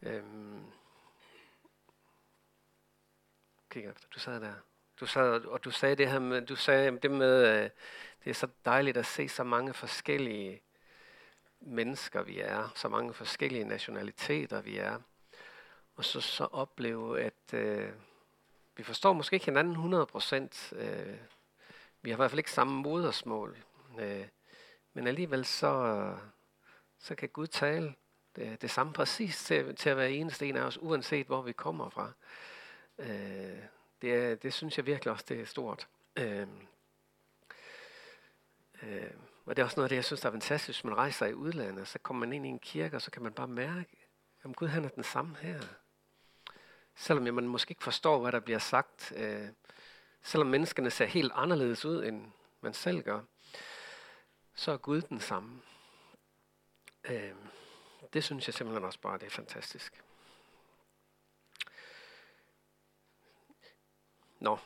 Kig efter, du sad der. Du sagde det her med, det er så dejligt at se så mange forskellige mennesker vi er, så mange forskellige nationaliteter vi er, og så opleve, at vi forstår måske ikke hinanden 100%. Vi har i hvert fald ikke samme modersmål, men alligevel så kan Gud tale det samme præcis til at være eneste en af os, uanset hvor vi kommer fra. Det synes jeg virkelig også, det er stort. Og det er også noget af det, jeg synes, der er fantastisk. Hvis man rejser i udlandet, så kommer man ind i en kirke, og så kan man bare mærke, at Gud han er den samme her. Selvom man måske ikke forstår, hvad der bliver sagt. Selvom menneskene ser helt anderledes ud, end man selv gør, så er Gud den samme. Det synes jeg simpelthen også bare, det er fantastisk. Nå.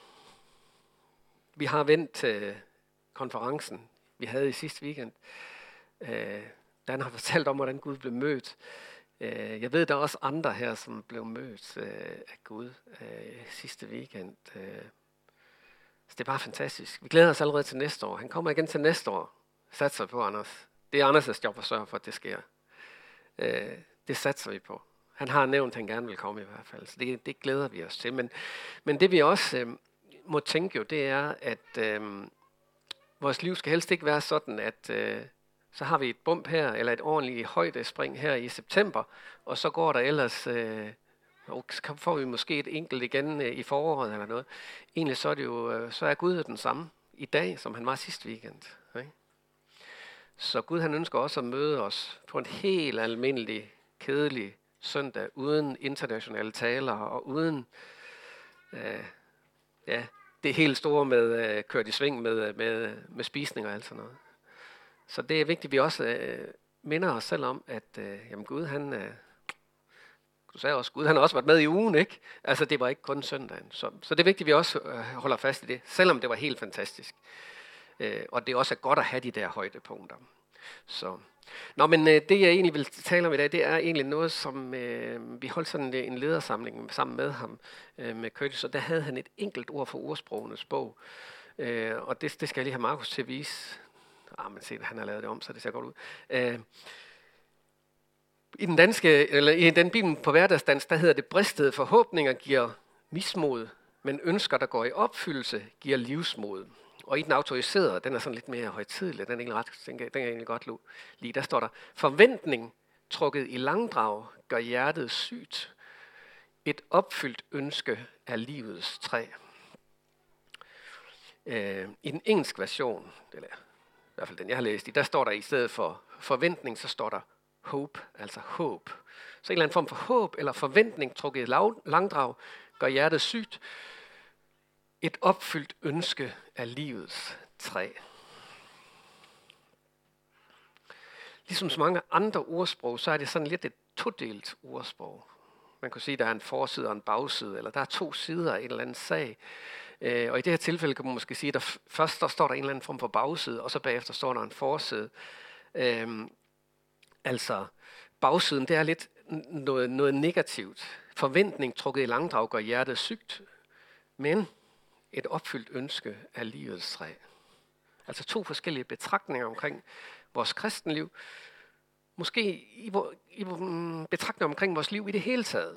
Vi har vendt konferencen, vi havde i sidste weekend. Dan har fortalt om, hvordan Gud blev mødt. Jeg ved, der er også andre her, som blev mødt af Gud sidste weekend. Så det er bare fantastisk. Vi glæder os allerede til næste år. Han kommer igen til næste år. Satser på, Anders. Det er Anders' job at sørge for, at det sker. Det satser vi på. Han har nævnt, at han gerne vil komme i hvert fald. Så det glæder vi os til. Men det vi også må tænke jo, det er, at vores liv skal helst ikke være sådan, at så har vi et bump her, eller et ordentligt højdespring her i september, og så går der ellers, så får vi måske et enkelt igen i foråret eller noget. Egentlig så er det jo, så er Gud den samme i dag, som han var sidste weekend. Ikke? Så Gud han ønsker også at møde os på en helt almindelig, kedelig søndag, uden internationale taler, og uden det helt store med kørt i sving med spisning og alt sådan noget. Så det er vigtigt, at vi også minder os selv om, at jamen Gud, du sagde også, Gud han har også været med i ugen, ikke? Altså det var ikke kun søndagen. Så det er vigtigt, at vi også holder fast i det, selvom det var helt fantastisk. Og det også er godt at have de der højdepunkter. Så. Nå, men det jeg egentlig vil tale om i dag, det er egentlig noget, som vi holdt sådan en ledersamling sammen med ham, med Curtis, og der havde han et enkelt ord for ordsprogenes bog. Og det skal jeg lige have Markus til at vise. Men se, han har lavet det om, så det ser godt ud. I den danske, eller i den bibel på hverdagsdans, der hedder det, bristede forhåbninger giver mismod, men ønsker, der går i opfyldelse, giver livsmod. Og i den autoriserede, den er sådan lidt mere højtidelig, den kan jeg egentlig godt lide. Der står der, forventning trukket i langdrag gør hjertet sygt. Et opfyldt ønske er livets træ. I den engelske version, eller i hvert fald den jeg har læst i, der står der i stedet for forventning, så står der hope, altså håb. Så en eller anden form for håb eller forventning trukket i langdrag gør hjertet sygt. Et opfyldt ønske er livets træ. Ligesom så mange andre ordsprog, så er det sådan lidt et todelt ordsprog. Man kan sige, at der er en forside og en bagside, eller der er to sider af en eller anden sag. Og i det her tilfælde kan man måske sige, at først der står der en eller anden form for bagside, og så bagefter står der en forside. Altså, bagsiden, det er lidt noget negativt. Forventning trukket i langdrag gør hjertet sygt, men et opfyldt ønske er livets træ. Altså to forskellige betragtninger omkring vores kristenliv. Måske i betragtninger omkring vores liv i det hele taget.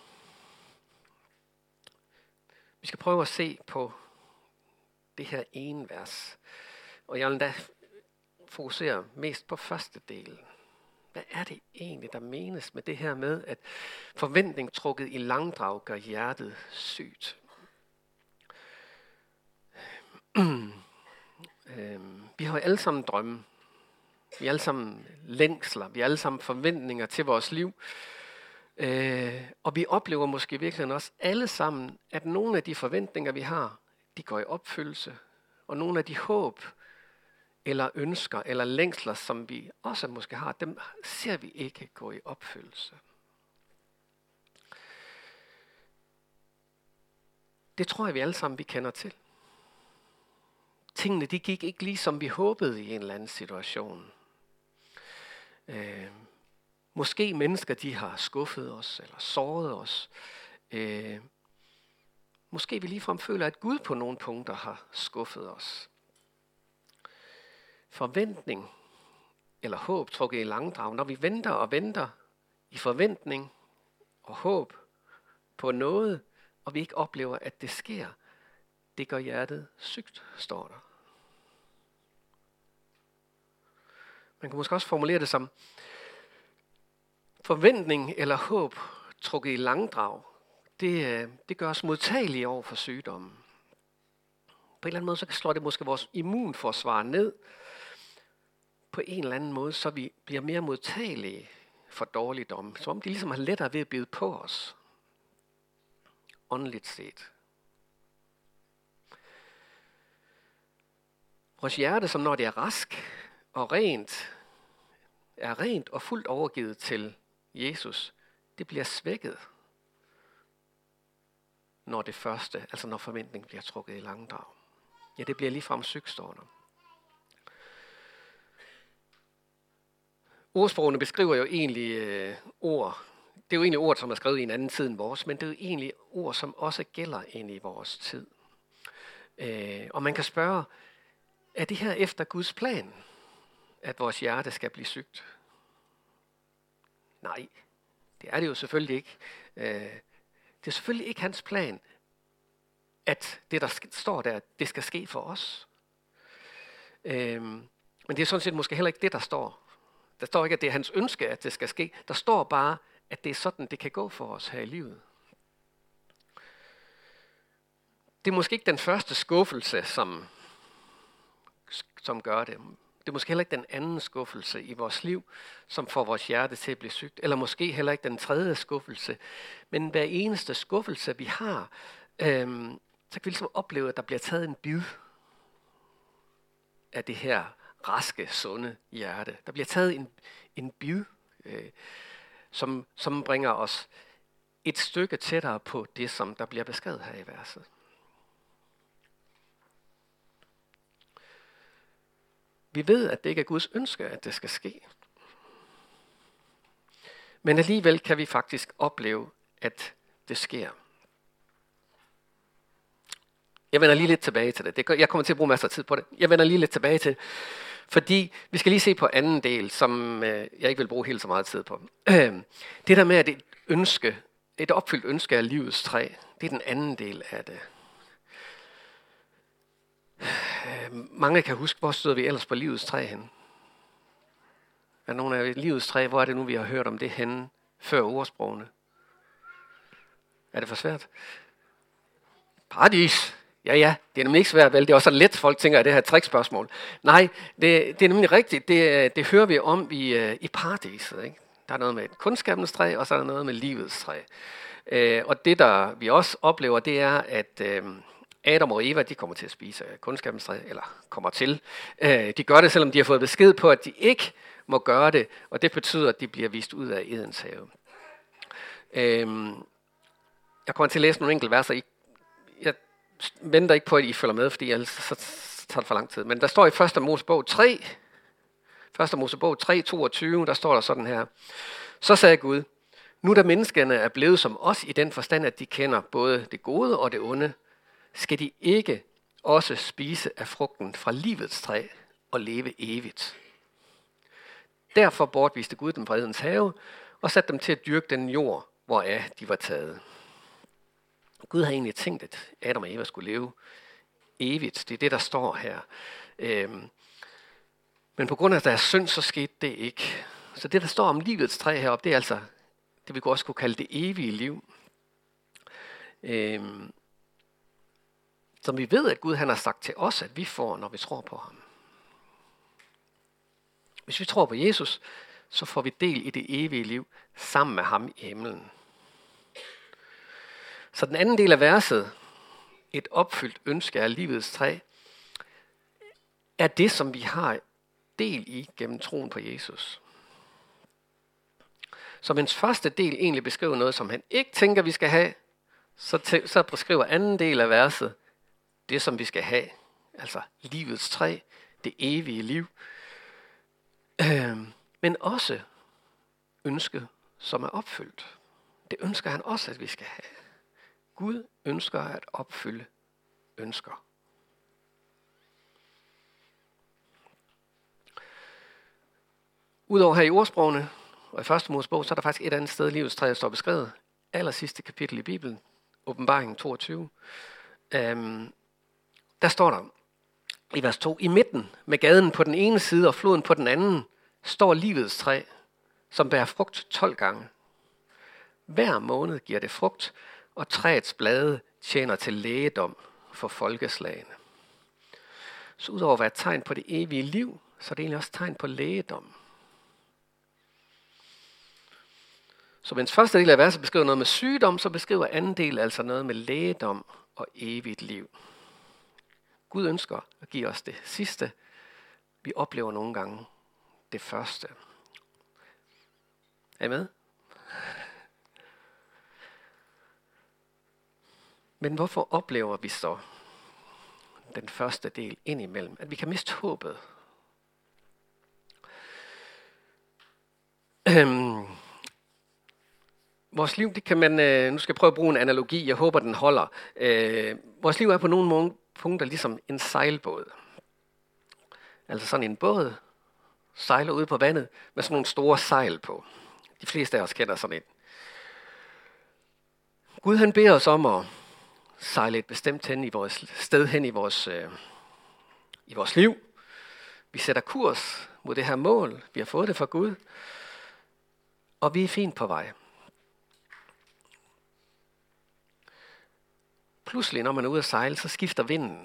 Vi skal prøve at se på det her ene vers. Og jeg vil da fokusere mest på første del. Hvad er det egentlig, der menes med det her med, at forventning trukket i langdrag gør hjertet sygt? Vi har alle sammen drømme. Vi har alle sammen længsler. Vi har alle sammen forventninger til vores liv. Og vi oplever måske virkelig også alle sammen, at nogle af de forventninger, vi har, de går i opfyldelse. Og nogle af de håb, eller ønsker, eller længsler, som vi også måske har, dem ser vi ikke gå i opfyldelse. Det tror jeg, vi alle sammen vi kender til. Tingene, de gik ikke lige som vi håbede i en eller anden situation. Måske mennesker, de har skuffet os eller såret os. Måske vi ligefrem føler, at Gud på nogle punkter har skuffet os. Forventning eller håb trukket i langdrag. Når vi venter og venter i forventning og håb på noget, og vi ikke oplever, at det sker, det gør hjertet sygt, står der. Man kan måske også formulere det som forventning eller håb trukket i langdrag. Det gør os modtagelige over for sygdommen. På en eller anden måde, så slår det måske vores immunforsvar ned på en eller anden måde, så vi bliver mere modtagelige for dårligdom. Som om de ligesom har lettere ved at bide på os. Åndeligt set. Vores hjerte, som når det er rask og er rent og fuldt overgivet til Jesus, det bliver svækket, når det første, altså når forventningen bliver trukket i langdrag. Ja, det bliver ligefrem sygt, står der. Ordsprogene beskriver jo egentlig ord. Det er jo egentlig ord, som er skrevet i en anden tid end vores, men det er jo egentlig ord, som også gælder ind i vores tid. Og man kan spørge, er det her efter Guds plan, at vores hjerte skal blive sygt? Nej, det er det jo selvfølgelig ikke. Det er selvfølgelig ikke hans plan, at det, der står der, det skal ske for os. Men det er sådan set måske heller ikke det, der står. Der står ikke, at det er hans ønske, at det skal ske. Der står bare, at det er sådan, det kan gå for os her i livet. Det er måske ikke den første skuffelse, som gør det. Det er måske heller ikke den anden skuffelse i vores liv, som får vores hjerte til at blive sygt. Eller måske heller ikke den tredje skuffelse. Men hver eneste skuffelse, vi har, så kan vi ligesom opleve, at der bliver taget en bid af det her raske, sunde hjerte. Der bliver taget en bid, som bringer os et stykke tættere på det, som der bliver beskrevet her i verset. Vi ved, at det ikke er Guds ønske, at det skal ske. Men alligevel kan vi faktisk opleve, at det sker. Jeg vender lige lidt tilbage til det. Jeg kommer til at bruge masser af tid på det. Jeg vender lige lidt tilbage til det. Fordi vi skal lige se på anden del, som jeg ikke vil bruge helt så meget tid på. Det der med, at et opfyldt ønske af livets træ, det er den anden del af det. Mange kan huske, hvor stod vi ellers på livets træ henne? Er nogen af livets træ, hvor er det nu, vi har hørt om det henne før ordsprogene? Er det for svært? Paradis. Ja, det er nemlig ikke svært, vel? Det er også så let, folk tænker, at det her er et trickspørgsmål. Nej, det er nemlig rigtigt. Det hører vi om i paradiset. Ikke? Der er noget med et kundskabens træ, og så er der noget med livets træ. Og det, der vi også oplever, det er, at Adam og Eva, de kommer til at spise kundskabens træ, eller kommer til. De gør det, selvom de har fået besked på, at de ikke må gøre det, og det betyder, at de bliver vist ud af Edens have. Jeg kommer til at læse nogle enkelte verser. Jeg venter ikke på, at I følger med, fordi ellers så tager det for lang tid. Men der står i 1. Mosebog 3, 22, der står der sådan her. Så sagde Gud, nu da menneskene er blevet som os i den forstand, at de kender både det gode og det onde, skal de ikke også spise af frugten fra livets træ og leve evigt. Derfor bortviste Gud dem fra Edens have og satte dem til at dyrke den jord, hvoraf de var taget. Gud har egentlig tænkt, at Adam og Eva skulle leve evigt. Det er det, der står her. Men på grund af deres synd, så skete det ikke. Så det, der står om livets træ heroppe, det er altså det, vi også kunne kalde det evige liv. Som vi ved, at Gud han har sagt til os, at vi får, når vi tror på ham. Hvis vi tror på Jesus, så får vi del i det evige liv sammen med ham i himlen. Så den anden del af verset, et opfyldt ønske af livets træ, er det, som vi har del i gennem troen på Jesus. Så mens første del egentlig beskriver noget, som han ikke tænker, vi skal have, så beskriver anden del af verset det, som vi skal have. Altså livets træ, det evige liv. Men også ønske, som er opfyldt. Det ønsker han også, at vi skal have. Gud ønsker at opfylde ønsker. Udover her i ordsprogene og i første Mosebog, så er der faktisk et andet sted, livets træ, der står beskrevet. Aller sidste kapitel i Bibelen, Åbenbaringen 22. Der står der i vers 2, i midten med gaden på den ene side og floden på den anden, står livets træ, som bærer frugt 12 gange. Hver måned giver det frugt, og træets blade tjener til lægedom for folkeslagene. Så udover at være et tegn på det evige liv, så er det egentlig også et tegn på lægedom. Så mens første del af verset beskriver noget med sygdom, så beskriver anden del altså noget med lægedom og evigt liv. Gud ønsker at give os det sidste. Vi oplever nogle gange det første. Er I med? Men hvorfor oplever vi så den første del indimellem? At vi kan miste håbet. Vores liv, det kan man, nu skal jeg prøve at bruge en analogi, jeg håber den holder. Vores liv er på nogle punkter ligesom en sejlbåd. Altså sådan en båd sejler ude på vandet med sådan nogle store sejl på. De fleste af os kender sådan en. Gud han beder os om at sejle et bestemt sted hen i vores liv. Vi sætter kurs mod det her mål. Vi har fået det fra Gud. Og vi er fint på vej. Pludselig, når man er ude at sejle, så skifter vinden.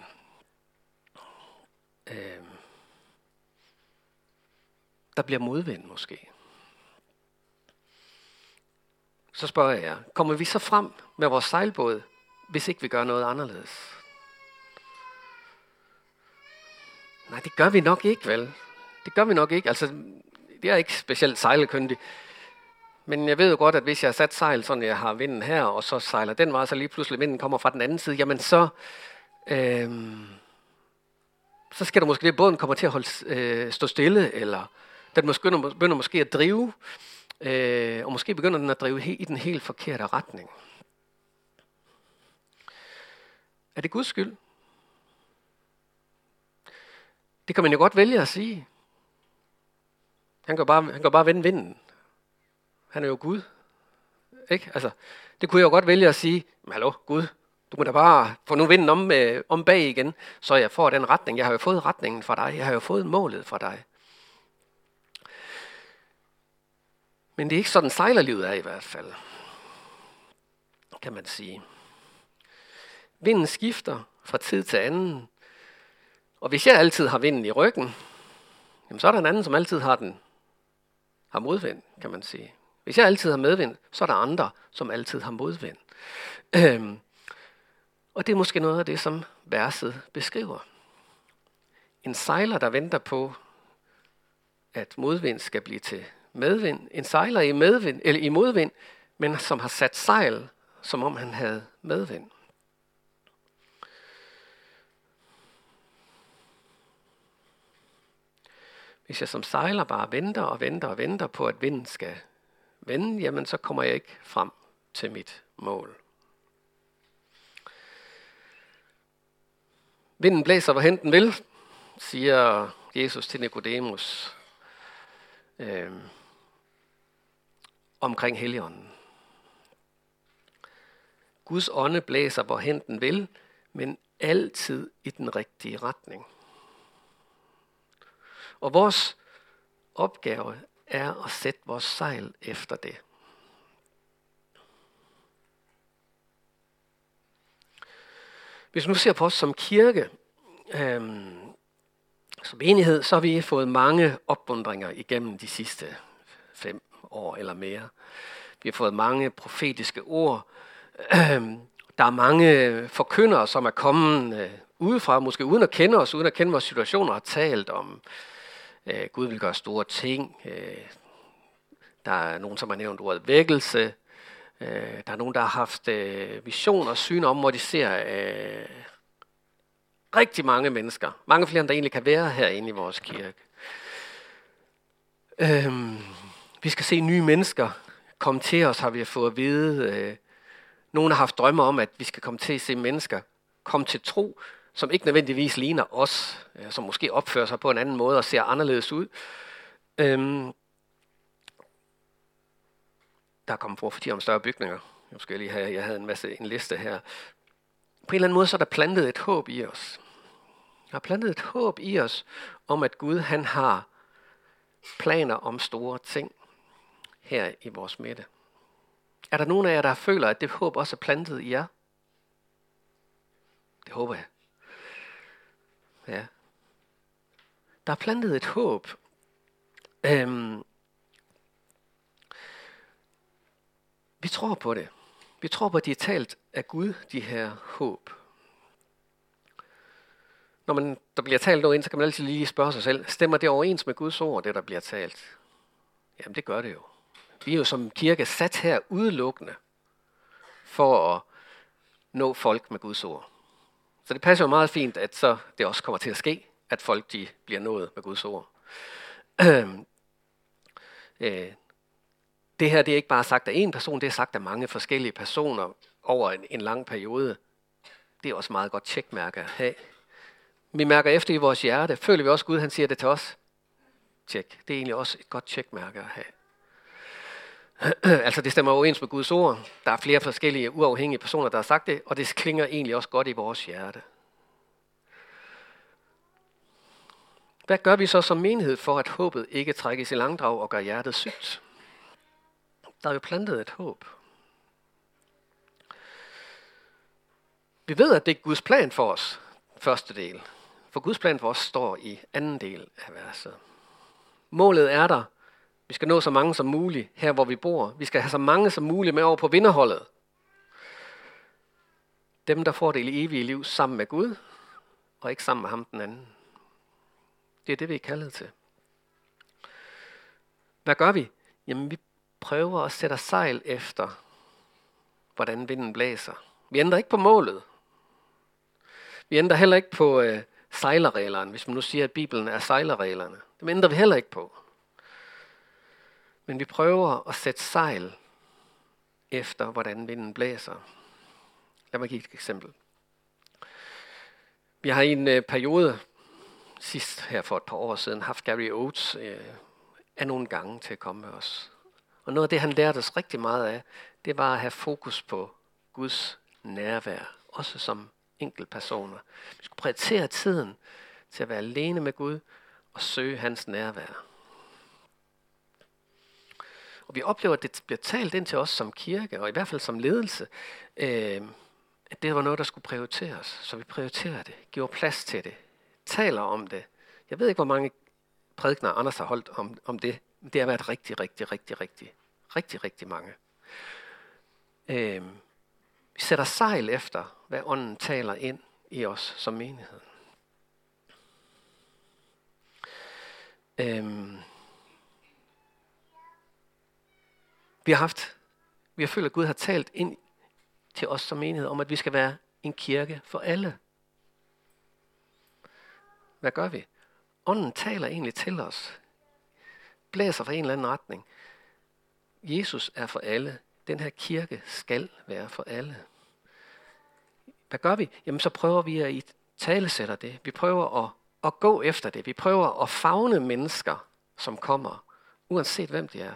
Der bliver modvind måske. Så spørger jeg jer, kommer vi så frem med vores sejlbåd, hvis ikke vi gør noget anderledes? Nej, det gør vi nok ikke, vel? Det gør vi nok ikke. Altså, det er ikke specielt sejlekyndig. Men jeg ved jo godt, at hvis jeg har sat sejl, sådan jeg har vinden her, og så sejler den vej, så lige pludselig vinden kommer fra den anden side, jamen så skal der måske det, båden kommer til at stå stille, eller den begynder måske at drive, og måske begynder den at drive i den helt forkerte retning. Er det Guds skyld? Det kan man jo godt vælge at sige. Han kan bare vende vinden. Han er jo Gud. Ikke? Altså, det kunne jeg jo godt vælge at sige, hallo Gud, du må da bare få nu vinden om bag igen, så jeg får den retning. Jeg har jo fået retningen fra dig. Jeg har jo fået målet fra dig. Men det er ikke sådan sejlerlivet er i hvert fald. Kan man sige. Vinden skifter fra tid til anden. Og hvis jeg altid har vinden i ryggen, jamen så er der en anden, som altid har modvind, kan man sige. Hvis jeg altid har medvind, så er der andre, som altid har modvind. Og det er måske noget af det, som verset beskriver. En sejler, der venter på, at modvind skal blive til medvind. En sejler i modvind, men som har sat sejl, som om han havde medvind. Hvis jeg som sejler bare venter på, at vinden skal vende, jamen så kommer jeg ikke frem til mit mål. Vinden blæser, hvorhen den vil, siger Jesus til Nikodemus omkring Helligånden. Guds ånde blæser, hvorhen den vil, men altid i den rigtige retning. Og vores opgave er at sætte vores sejl efter det. Hvis vi nu ser på os som kirke, som enighed, så har vi fået mange opmuntringer igennem de sidste 5 år eller mere. Vi har fået mange profetiske ord. Der er mange forkyndere, som er kommet udefra, måske uden at kende os, uden at kende vores situationer, har talt om, Gud vil gøre store ting. Der er nogen, som har nævnt ordet vækkelse. Der er nogen, der har haft visioner og syn om, hvor de ser rigtig mange mennesker. Mange flere, end der egentlig kan være herinde i vores kirke. Vi Vi skal se nye mennesker komme til os, har vi fået at vide. Nogle har haft drømme om, at vi skal komme til at se mennesker komme til tro, som ikke nødvendigvis ligner os, som måske opfører sig på en anden måde og ser anderledes ud. Der er kommet profeti om større bygninger. Jeg havde en liste her. På en eller anden måde så er der plantet et håb i os. Der er plantet et håb i os om, at Gud han har planer om store ting her i vores midte. Er der nogen af jer, der føler, at det håb også er plantet i jer? Det håber jeg. Ja. Der er plantet et håb. Vi tror på det. Vi tror på, at de er talt af Gud, de her håb. Når der bliver talt noget ind, så kan man altid lige spørge sig selv, stemmer det overens med Guds ord, det der bliver talt? Jamen det gør det jo. Vi er jo som kirke sat her udelukkende for at nå folk med Guds ord. Så det passer jo meget fint, at så det også kommer til at ske, at folk de bliver nået med Guds ord. Det her det er ikke bare sagt af en person, det er sagt af mange forskellige personer over en lang periode. Det er også meget godt tjekmærke at have. Vi mærker efter i vores hjerte. Føler vi også, at Gud han siger det til os? Tjek. Det er egentlig også et godt tjekmærke at have. Altså det stemmer overens med Guds ord. Der er flere forskellige uafhængige personer, der har sagt det, og det klinger egentlig også godt i vores hjerte. Hvad gør vi så som menighed for, at håbet ikke trækkes i langdrag og gør hjertet sygt? Der er jo plantet et håb. Vi ved, at det er Guds plan for os, første del. For Guds plan for os står i anden del af verset. Målet er der. Vi skal nå så mange som muligt her, hvor vi bor. Vi skal have så mange som muligt med over på vinderholdet. Dem, der får det evige liv sammen med Gud, og ikke sammen med ham den anden. Det er det, vi er kaldet til. Hvad gør vi? Jamen, vi prøver at sætte sejl efter, hvordan vinden blæser. Vi ændrer ikke på målet. Vi ændrer heller ikke på sejlerreglerne, hvis man nu siger, at Bibelen er sejlerreglerne. Dem ændrer vi heller ikke på. Men vi prøver at sætte sejl efter, hvordan vinden blæser. Lad mig give et eksempel. Vi har i en periode, sidst her for et par år siden, haft Gary Oates af nogle gange til at komme med os. Og noget af det, han lærte os rigtig meget af, det var at have fokus på Guds nærvær, også som enkeltpersoner. Vi skulle prioritere tiden til at være alene med Gud og søge hans nærvær. Og vi oplever, at det bliver talt ind til os som kirke, og i hvert fald som ledelse, at det var noget, der skulle prioriteres. Så vi prioriterer det, giver plads til det, taler om det. Jeg ved ikke, hvor mange prædikener Anders har holdt om det. Det har været rigtig mange. Vi sætter sejl efter, hvad ånden taler ind i os som menighed. Vi har følt, at Gud har talt ind til os som menighed om, at vi skal være en kirke for alle. Hvad gør vi? Ånden taler egentlig til os. Blæser fra en eller anden retning. Jesus er for alle. Den her kirke skal være for alle. Hvad gør vi? Jamen så prøver vi at italesætte det. Vi prøver at gå efter det. Vi prøver at favne mennesker, som kommer, uanset hvem de er.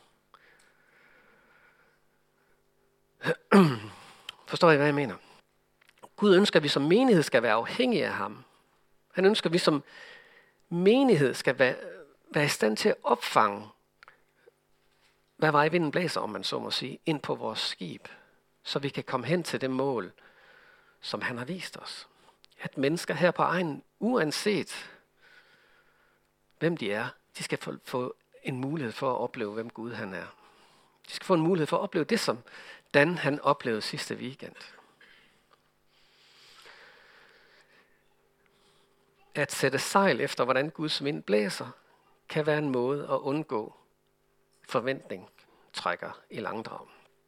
Forstår I, hvad jeg mener? Gud ønsker, at vi som menighed skal være afhængige af ham. Han ønsker, at vi som menighed skal være i stand til at opfange, hvad vej vinden blæser, om man så må sige, ind på vores skib, så vi kan komme hen til det mål, som han har vist os. At mennesker her på egen, uanset hvem de er, de skal få en mulighed for at opleve, hvem Gud han er. De skal få en mulighed for at opleve det, som Dan han oplevede sidste weekend. At sætte sejl efter, hvordan Guds vind blæser, kan være en måde at undgå forventning trækker i langdrag.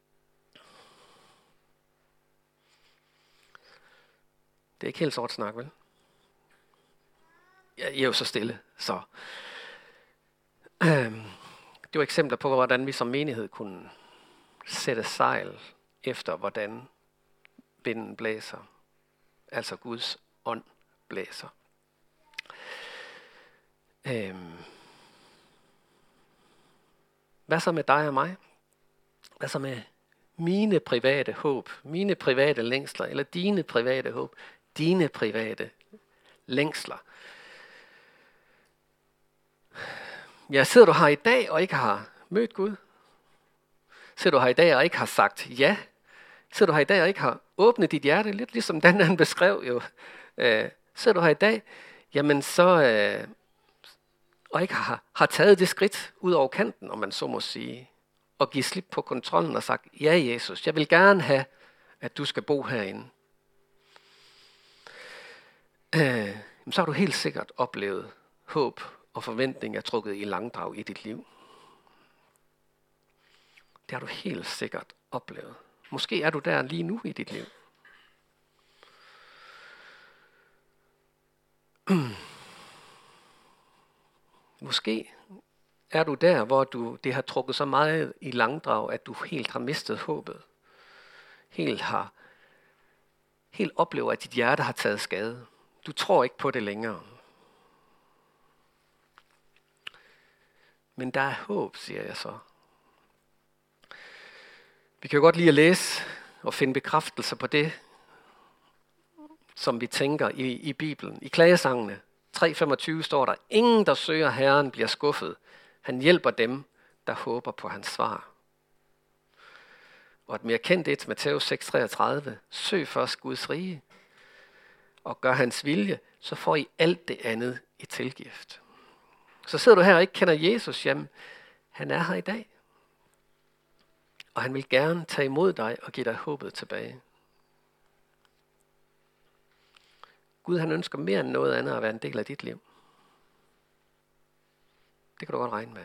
Det er ikke helt sort snak, vel? I er jo så stille, så. Det var eksempler på, hvordan vi som menighed kunne sætte sejl efter, hvordan vinden blæser. Altså Guds ånd blæser. Hvad så med dig og mig? Hvad så med mine private håb, mine private længsler, eller dine private håb, dine private længsler? Ja, sidder du her i dag og ikke har mødt Gud? Sidder du her i dag og ikke har sagt ja? Sidder du her i dag og ikke har åbnet dit hjerte, lidt ligesom den han beskrev jo. Sidder du her i dag, jamen så, og ikke har taget det skridt ud over kanten, om man så må sige, og give slip på kontrollen og sagt, ja Jesus, jeg vil gerne have, at du skal bo herinde. Så har du helt sikkert oplevet håb og forventning er trukket i langdrag i dit liv. Det har du helt sikkert oplevet. Måske er du der lige nu i dit liv. Måske er du der, hvor det har trukket så meget i langdrag, at du helt har mistet håbet. Helt oplever, at dit hjerte har taget skade. Du tror ikke på det længere. Men der er håb, siger jeg så. Vi kan jo godt lide at læse og finde bekræftelser på det, som vi tænker i Bibelen. I klagesangene 3:25 står der, ingen der søger Herren bliver skuffet. Han hjælper dem, der håber på hans svar. Og et mere kendt et, Matthæus 6:33, søg først Guds rige og gør hans vilje, så får I alt det andet i tilgift. Så sidder du her og ikke kender Jesus, jamen han er her i dag. Og han vil gerne tage imod dig og give dig håbet tilbage. Gud han ønsker mere end noget andet at være en del af dit liv. Det kan du godt regne med.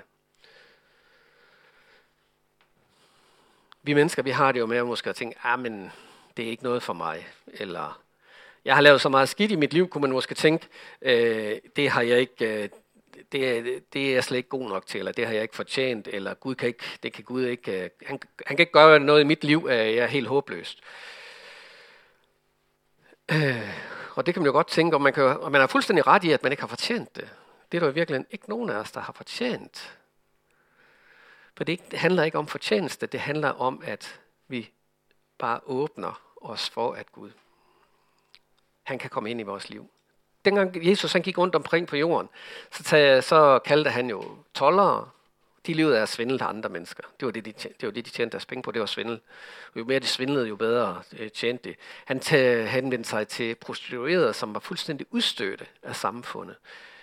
Vi mennesker, vi har det jo med at måske tænke, men det er ikke noget for mig. Eller, jeg har lavet så meget skidt i mit liv, kunne man måske tænke, det har jeg ikke, det er jeg slet ikke god nok til, eller det har jeg ikke fortjent, eller Gud kan ikke, det kan Gud ikke, han kan ikke gøre noget i mit liv, jeg er helt håbløst. Og det kan man jo godt tænke, og man er fuldstændig ret i, at man ikke har fortjent det. Det er der jo virkelig ikke nogen af os, der har fortjent. For det handler ikke om fortjeneste, det handler om, at vi bare åbner os for, at Gud, han kan komme ind i vores liv. Dengang Jesus han gik rundt omkring på jorden, så kaldte han jo toldere. De levede af at svindle til andre mennesker. Det var det, de tjente deres penge på, det var svindel. Jo mere de svindlede, jo bedre tjente de. Han henvendte sig til prostituerede, som var fuldstændig udstødte af samfundet.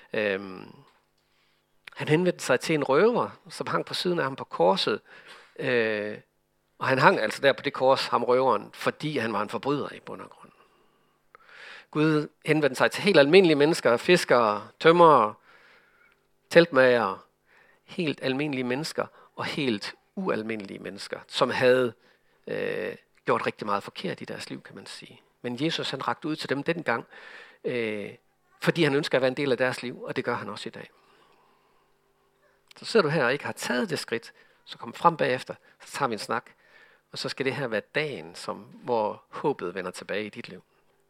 Han henvendte sig til en røver, som hang på siden af ham på korset. Og han hang altså der på det kors, ham røveren, fordi han var en forbryder i bund og grund. Gud henvendte sig til helt almindelige mennesker, fiskere, tømrere, teltmagere, helt almindelige mennesker og helt ualmindelige mennesker, som havde gjort rigtig meget forkert i deres liv, kan man sige. Men Jesus han rakte ud til dem dengang, fordi han ønsker at være en del af deres liv, og det gør han også i dag. Så sidder du her og ikke har taget det skridt, så kom frem bagefter, så tager vi en snak, og så skal det her være dagen, hvor håbet vender tilbage i dit liv.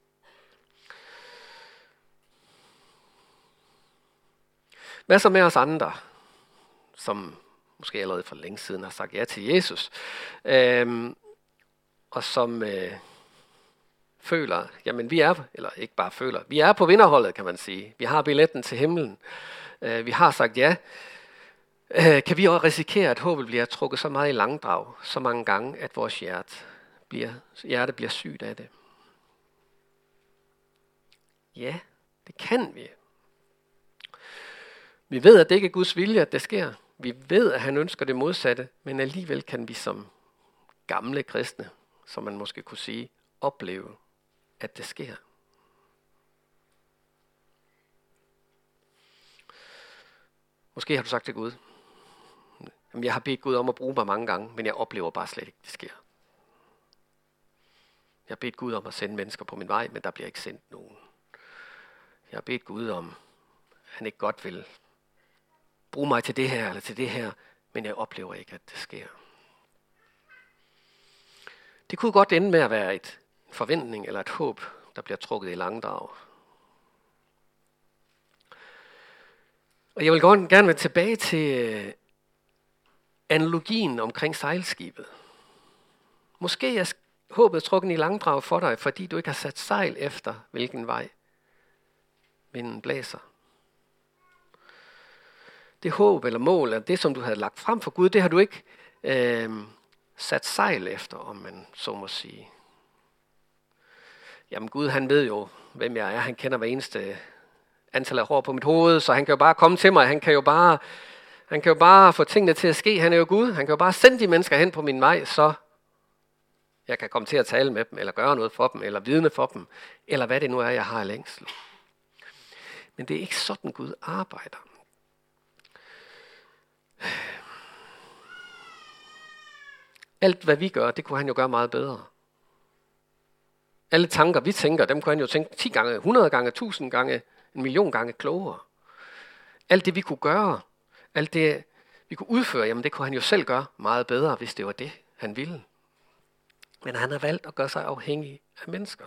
Hvad så med os andre, som måske allerede for længe siden har sagt ja til Jesus, og som føler, jamen vi er, eller ikke bare føler, vi er på vinderholdet, kan man sige. Vi har billetten til himlen. Vi har sagt ja. Kan vi også risikere, at håbet bliver trukket så meget i langdrag, så mange gange, at vores hjerte bliver sygt af det? Ja, det kan vi. Vi ved, at det ikke er Guds vilje, at det sker. Vi ved, at han ønsker det modsatte, men alligevel kan vi som gamle kristne, som man måske kunne sige, opleve, at det sker. Måske har du sagt til Gud, jamen jeg har bedt Gud om at bruge mig mange gange, men jeg oplever bare slet ikke, at det sker. Jeg har bedt Gud om at sende mennesker på min vej, men der bliver ikke sendt nogen. Jeg har bedt Gud om, han ikke godt vil bruge mig til det her eller til det her, men jeg oplever ikke, at det sker. Det kunne godt ende med at være et forventning eller et håb, der bliver trukket i langdrag. Og jeg vil gerne vende tilbage til analogien omkring sejlskibet. Måske er håbet trukket i langdrag for dig, fordi du ikke har sat sejl efter, hvilken vej vinden blæser. Det håb eller mål, eller det, som du havde lagt frem for Gud, det har du ikke sat sejl efter, om man så må sige. Jamen Gud, han ved jo, hvem jeg er. Han kender hver eneste antal af hår på mit hoved, så han kan jo bare komme til mig. Han kan jo bare få tingene til at ske. Han er jo Gud. Han kan jo bare sende de mennesker hen på min vej, så jeg kan komme til at tale med dem, eller gøre noget for dem, eller vidne for dem, eller hvad det nu er, jeg har i længsel. Men det er ikke sådan, Gud arbejder. Alt, hvad vi gør, det kunne han jo gøre meget bedre. Alle tanker, vi tænker, dem kunne han jo tænke 10 gange, 100 gange, 1000 gange, 1 million gange klogere. Alt det, vi kunne gøre, alt det, vi kunne udføre, jamen det kunne han jo selv gøre meget bedre, hvis det var det, han ville. Men han har valgt at gøre sig afhængig af mennesker.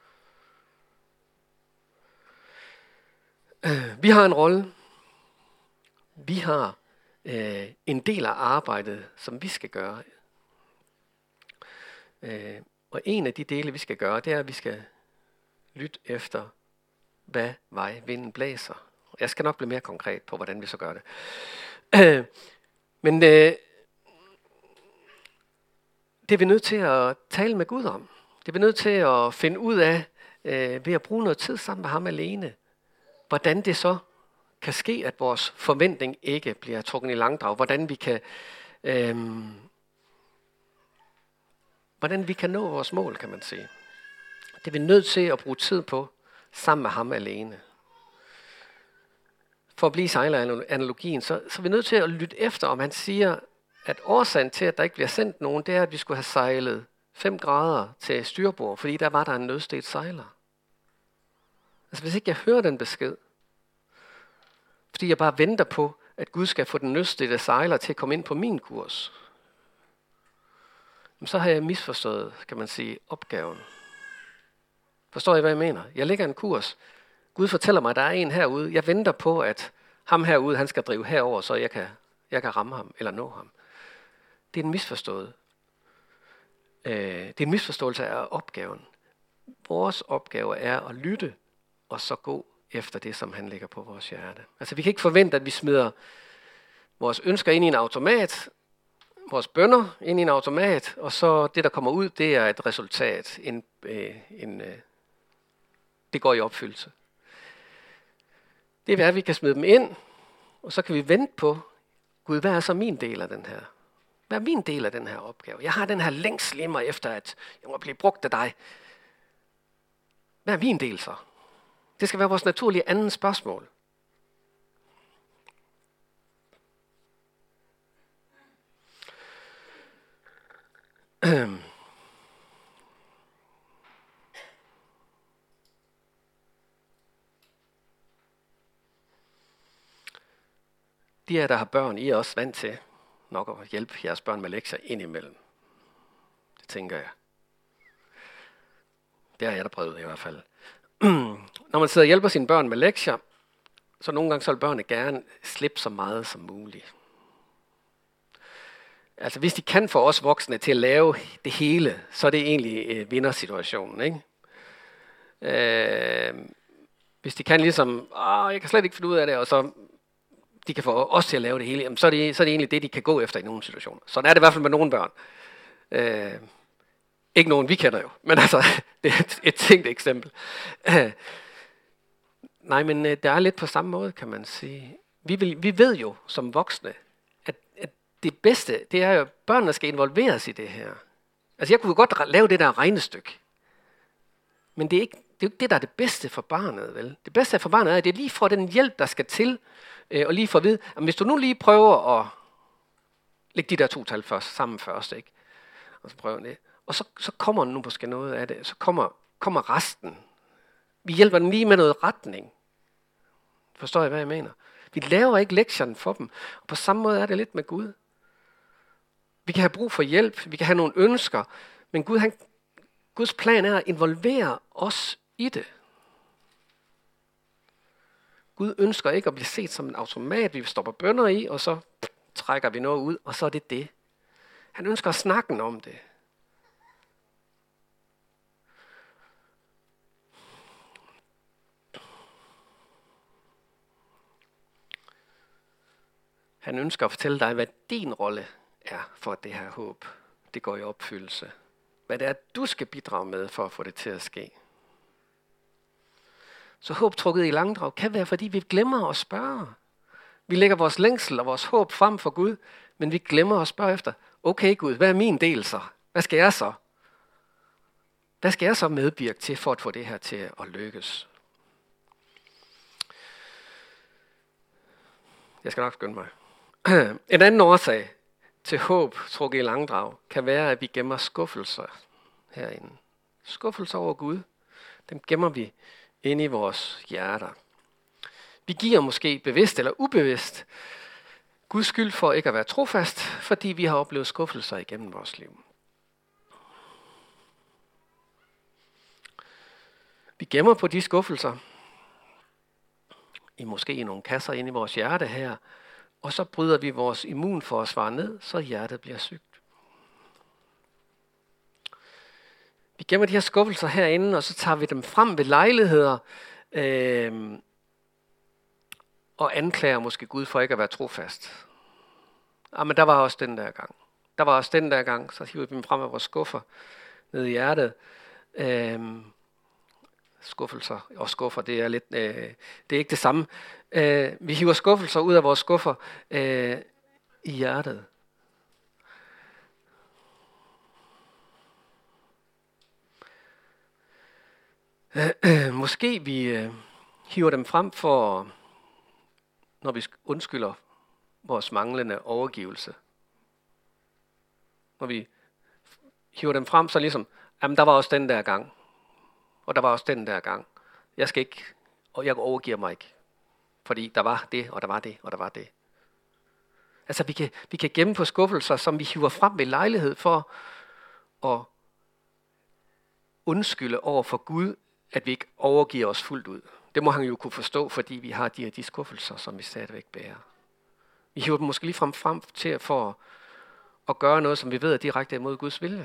Vi har en rolle. Vi har en del af arbejdet, som vi skal gøre. Og en af de dele, vi skal gøre, det er, at vi skal lytte efter, hvad vej vinden blæser. Jeg skal nok blive mere konkret på, hvordan vi så gør det. Men det er vi nødt til at tale med Gud om. Det er vi nødt til at finde ud af, ved at bruge noget tid sammen med ham alene, hvordan det så kan ske, at vores forventning ikke bliver trukket i langdrag. Hvordan vi kan nå vores mål, kan man sige. Det er vi nødt til at bruge tid på, sammen med ham alene. For at blive sejleranalogien, så er vi nødt til at lytte efter, om han siger, at årsagen til, at der ikke bliver sendt nogen, det er, at vi skulle have sejlet 5 grader til styrbord, fordi der var en nødstedt sejler. Altså hvis ikke jeg hører den besked, fordi jeg bare venter på, at Gud skal få den nødstedte sejler til at komme ind på min kurs, så har jeg misforstået, kan man sige, opgaven. Forstår I, hvad jeg mener? Jeg lægger en kurs. Gud fortæller mig, at der er en herude. Jeg venter på, at ham herude, han skal drive herover, så jeg kan ramme ham eller nå ham. Det er en misforstået. Det er en misforståelse af opgaven. Vores opgave er at lytte, og så gå efter det, som han lægger på vores hjerte. Altså vi kan ikke forvente, at vi smider vores ønsker ind i en automat, vores bønner ind i en automat, og så det, der kommer ud, det er et resultat. Det går i opfyldelse. Det er, at vi kan smide dem ind, og så kan vi vente på, Gud, hvad er så min del af den her? Hvad er min del af den her opgave? Jeg har den her længsel i mig efter, at jeg må blive brugt af dig. Hvad er min del så? Det skal være vores naturlige anden spørgsmål. De af der har børn, I er også vant til nok at hjælpe jeres børn med lektier indimellem. Det tænker jeg. Det har jeg da prøvet i hvert fald. Når man sidder og hjælper sine børn med lektier, så nogle gange så vil børnene gerne slippe så meget som muligt. Altså hvis de kan få os voksne til at lave det hele, så er det egentlig vindersituationen, ikke? Hvis de kan ligesom, jeg kan slet ikke finde ud af det, og så de kan få os til at lave det hele, så er det egentlig det, de kan gå efter i nogle situationer. Sådan er det i hvert fald med nogle børn. Ikke nogen, vi kender jo, men altså, det er et tænkt eksempel. Nej, men det er lidt på samme måde, kan man sige. Vi ved jo som voksne, at det bedste, det er jo, at børnene skal involveres i det her. Altså, jeg kunne godt lave det der regnestykke. Men det er jo ikke det, der er det bedste for barnet, vel? Det bedste for barnet er, at det lige får den hjælp, der skal til, og lige får at vide, at hvis du nu lige prøver at lægge de der 2 tal sammen først, ikke? Og så prøver det. Og så kommer nu måske noget af det. Så kommer resten. Vi hjælper dem lige med noget retning. Forstår I, hvad jeg mener? Vi laver ikke lektierne for dem. Og på samme måde er det lidt med Gud. Vi kan have brug for hjælp, vi kan have nogle ønsker, men Guds plan er at involvere os i det. Gud ønsker ikke at blive set som en automat, vi stopper bønner i, og så trækker vi noget ud, og så er det det. Han ønsker at snakke om det. Han ønsker at fortælle dig, hvad din rolle er for det her håb. Det går i opfyldelse. Hvad det er, du skal bidrage med for at få det til at ske. Så håb trukket i langdrag kan være, fordi vi glemmer at spørge. Vi lægger vores længsel og vores håb frem for Gud, men vi glemmer at spørge efter, okay Gud, hvad er min del så? Hvad skal jeg så? Hvad skal jeg så medvirke til for at få det her til at lykkes? Jeg skal nok skynde mig. En anden årsag til håb trukket i langdrag kan være, at vi gemmer skuffelser herinde. Skuffelser over Gud, dem gemmer vi inde i vores hjerter. Vi giver måske bevidst eller ubevidst Guds skyld for ikke at være trofast, fordi vi har oplevet skuffelser igennem vores liv. Vi gemmer på de skuffelser, måske i nogle kasser inde i vores hjerte her, og så bryder vi vores immunforsvar ned, så hjertet bliver sygt. Vi gemmer de her skuffelser herinde, og så tager vi dem frem ved lejligheder, og anklager måske Gud for ikke at være trofast. Men der var også den der gang. Der var også den der gang, så hiver vi dem frem af vores skuffer ned i hjertet. Skuffelser og skuffer, det er lidt, det er ikke det samme. Vi hiver skuffelser ud af vores skuffer i hjertet. Måske vi hiver dem frem for, når vi undskylder vores manglende overgivelse. Når vi hiver dem frem, så ligesom, jamen der var også den der gang. Og der var også den der gang. Jeg skal ikke, og jeg overgiver mig ikke. Fordi der var det, og der var det, og der var det. Altså vi kan gemme på skuffelser, som vi hiver frem ved lejlighed for at undskylde over for Gud, at vi ikke overgiver os fuldt ud. Det må han jo kunne forstå, fordi vi har de skuffelser, som vi stadigvæk bærer. Vi hiver dem måske lige frem til for at gøre noget, som vi ved er direkte imod Guds vilje.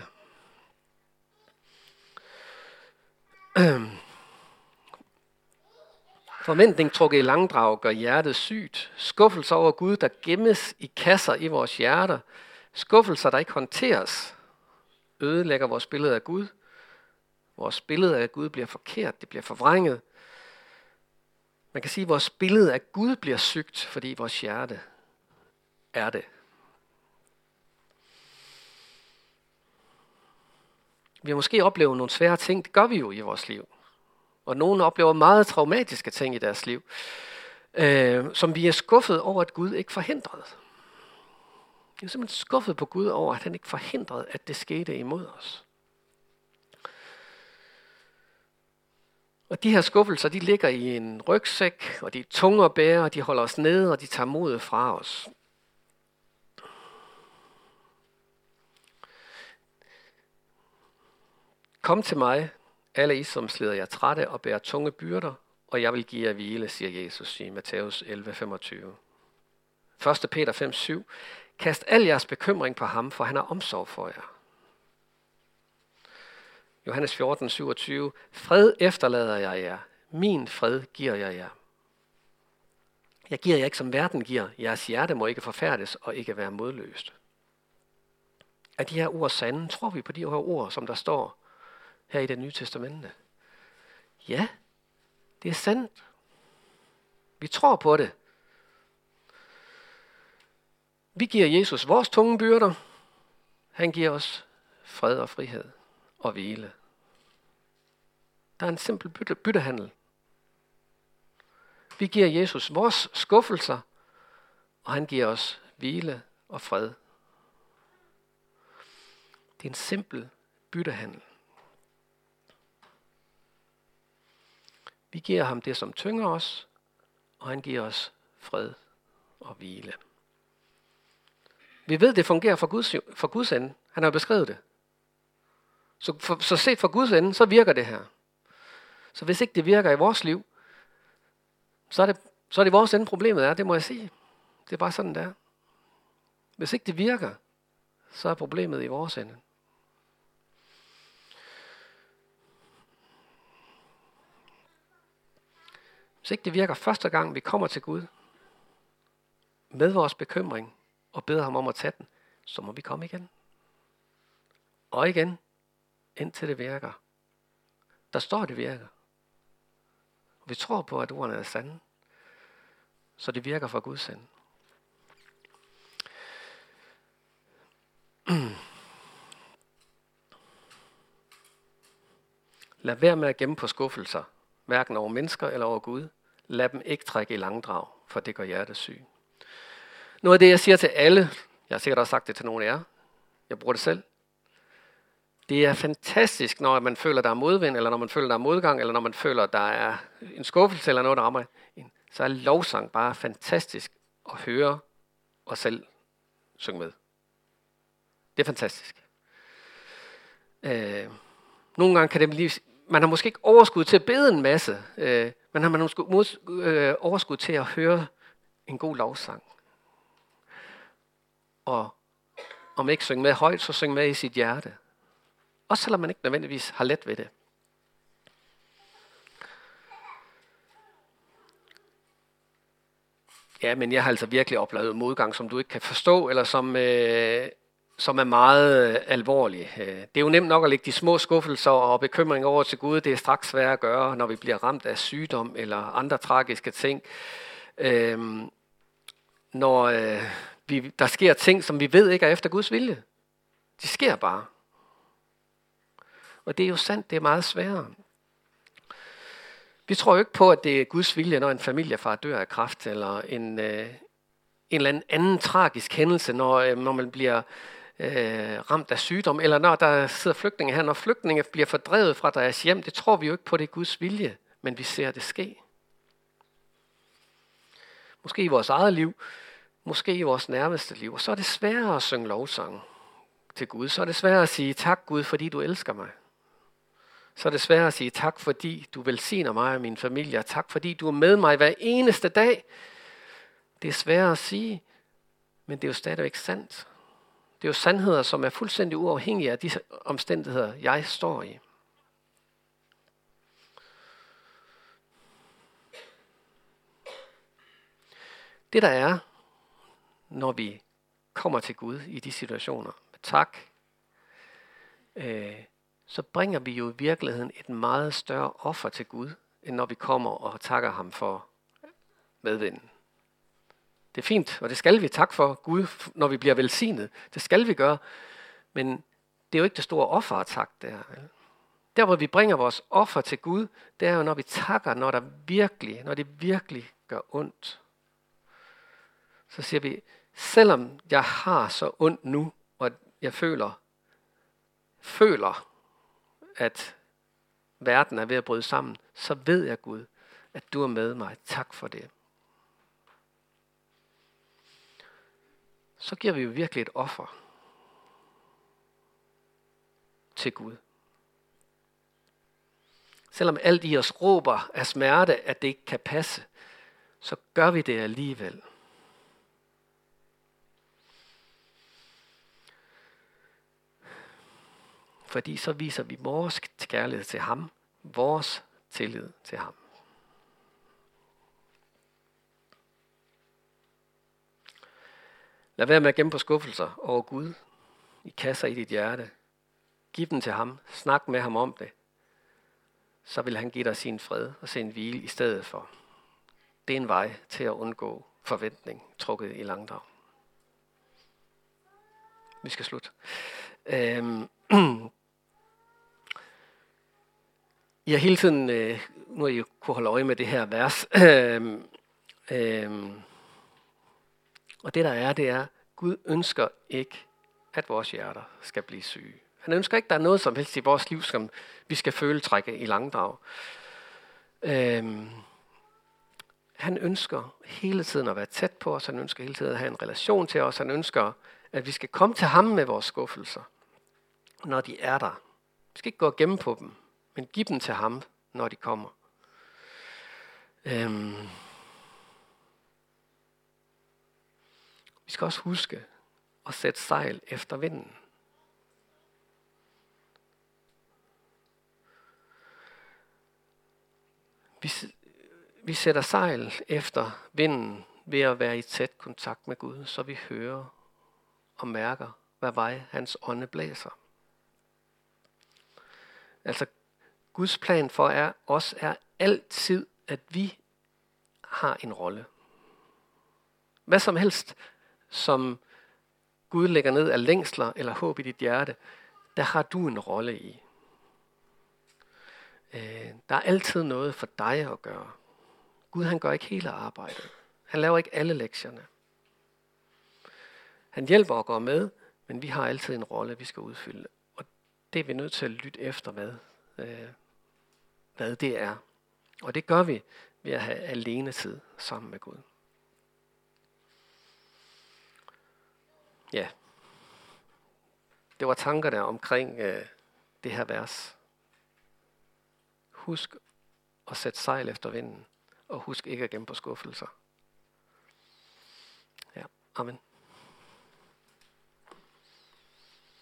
Forventning trukket i langdrag gør hjertet sygt. Skuffelser over Gud, der gemmes i kasser i vores hjerter. Skuffelser, der ikke håndteres, ødelægger vores billede af Gud. Vores billede af Gud bliver forkert, det bliver forvrænget. Man kan sige, at vores billede af Gud bliver sygt, fordi vores hjerte er det. Vi har måske oplevet nogle svære ting, det gør vi jo i vores liv. Og nogle oplever meget traumatiske ting i deres liv, som vi er skuffet over, at Gud ikke forhindrede. Vi er simpelthen skuffet på Gud over, at han ikke forhindrede, at det skete imod os. Og de her skuffelser, de ligger i en rygsæk, og de er tunge at bære, og de holder os nede, og de tager modet fra os. Kom til mig, alle I, som slider jer trætte og bærer tunge byrder, og jeg vil give jer hvile, siger Jesus i Matthæus 11:25. 1. Peter 5:7. Kast al jeres bekymring på ham, for han har omsorg for jer. Johannes 14:27. Fred efterlader jeg jer. Min fred giver jeg jer. Jeg giver jer ikke, som verden giver. Jeres hjerte må ikke forfærdes og ikke være modløst. Er de her ord sande? Tror vi på de her ord, som der står her i Det Nye Testamente? Ja, det er sandt. Vi tror på det. Vi giver Jesus vores tunge byrder. Han giver os fred og frihed og hvile. Der er en simpel byttehandel. Vi giver Jesus vores skuffelser, og han giver os hvile og fred. Det er en simpel byttehandel. Vi giver ham det, som tynger os, og han giver os fred og hvile. Vi ved, det fungerer for Guds ende. Han har beskrevet det. Så set fra Guds ende, så virker det her. Så hvis ikke det virker i vores liv, så er det vores ende problemet er, det må jeg sige. Det er bare sådan, det er. Hvis ikke det virker, så er problemet i vores ende. Hvis ikke det virker første gang, vi kommer til Gud, med vores bekymring, og beder ham om at tage den, så må vi komme igen. Og igen, indtil det virker. Der står, det virker. Og vi tror på, at ordene er sande. Så det virker for Guds ende. Lad være med at gemme på skuffelser, hverken over mennesker eller over Gud. Lad dem ikke trække i langdrag, for det gør hjertet syg. Noget af det, jeg siger til alle, jeg har sikkert også sagt det til nogle af jer, jeg bruger det selv. Det er fantastisk, når man føler, der er modvind, eller når man føler, der er modgang, eller når man føler, der er en skuffelse, eller noget, der rammer en. Så er lovsang bare fantastisk at høre og selv synge med. Det er fantastisk. Nogle gange kan det man har måske ikke overskud til at bede en masse, men har man måske overskud til at høre en god lovsang. Og om ikke synge med højt, så synge med i sit hjerte. Også selvom man ikke nødvendigvis har let ved det. Ja, men jeg har altså virkelig oplevet modgang, som du ikke kan forstå, eller som er meget alvorlig. Det er jo nemt nok at lægge de små skuffelser og bekymringer over til Gud. Det er straks svært at gøre, når vi bliver ramt af sygdom eller andre tragiske ting. Når der sker ting, som vi ved ikke er efter Guds vilje. De sker bare. Og det er jo sandt, det er meget sværere. Vi tror jo ikke på, at det er Guds vilje, når en familiefar dør af kræft, eller en eller anden tragisk hændelse, når man bliver ramt af sygdom, eller når der sidder flygtninge her, når flygtninge bliver fordrevet fra deres hjem. Det tror vi jo ikke på, det er Guds vilje, men vi ser det ske. Måske i vores eget liv, måske i vores nærmeste liv. Og så er det sværere at synge lovsang til Gud. Så er det sværere at sige tak Gud, fordi du elsker mig. Så er det sværere at sige tak, fordi du velsigner mig og min familie. Tak, fordi du er med mig hver eneste dag. Det er sværere at sige, men det er jo stadigvæk sandt. Det er jo sandheder, som er fuldstændig uafhængige af de omstændigheder, jeg står i. Det der er, når vi kommer til Gud i de situationer med tak, så bringer vi jo i virkeligheden et meget større offer til Gud, end når vi kommer og takker ham for medvinden. Det er fint, og det skal vi takke for Gud, når vi bliver velsignet. Det skal vi gøre, men det er jo ikke det store offer at takke der. Der hvor vi bringer vores offer til Gud, det er jo når vi takker, når det virkelig gør ondt. Så siger vi, selvom jeg har så ondt nu, og jeg føler, at verden er ved at bryde sammen, så ved jeg Gud, at du er med mig. Tak for det. Så giver vi jo virkelig et offer til Gud. Selvom alt i os råber af smerte, at det ikke kan passe, så gør vi det alligevel. Fordi så viser vi vores kærlighed til ham, vores tillid til ham. Lad være med at gemme på skuffelser over Gud i kasser i dit hjerte. Giv dem til ham. Snak med ham om det. Så vil han give dig sin fred og sin hvile i stedet for. Det er en vej til at undgå forventning trukket i langdrag. Vi skal slutte. I har hele tiden, nu har I kunne holde øje med det her vers, og det der er, det er, Gud ønsker ikke, at vores hjerter skal blive syge. Han ønsker ikke, at der er noget som helst i vores liv, som vi skal føle trække i langdrag. Han ønsker hele tiden at være tæt på os, han ønsker hele tiden at have en relation til os, han ønsker, at vi skal komme til ham med vores skuffelser, når de er der. Vi skal ikke gå og gemme på dem, men give dem til ham, når de kommer. Vi skal også huske at sætte sejl efter vinden. Vi sætter sejl efter vinden ved at være i tæt kontakt med Gud, så vi hører og mærker, hvad vej hans ånde blæser. Altså, Guds plan for os er altid, at vi har en rolle. Hvad som helst, som Gud lægger ned af længsler eller håb i dit hjerte, der har du en rolle i. Der er altid noget for dig at gøre. Gud, han gør ikke hele arbejdet. Han laver ikke alle lektierne. Han hjælper og går med, men vi har altid en rolle, vi skal udfylde. Og det er vi nødt til at lytte efter, hvad det er. Og det gør vi ved at have alenetid sammen med Gud. Ja, det var tanker der omkring det her vers. Husk at sætte sejl efter vinden, og husk ikke at gemme på skuffelser. Ja, amen.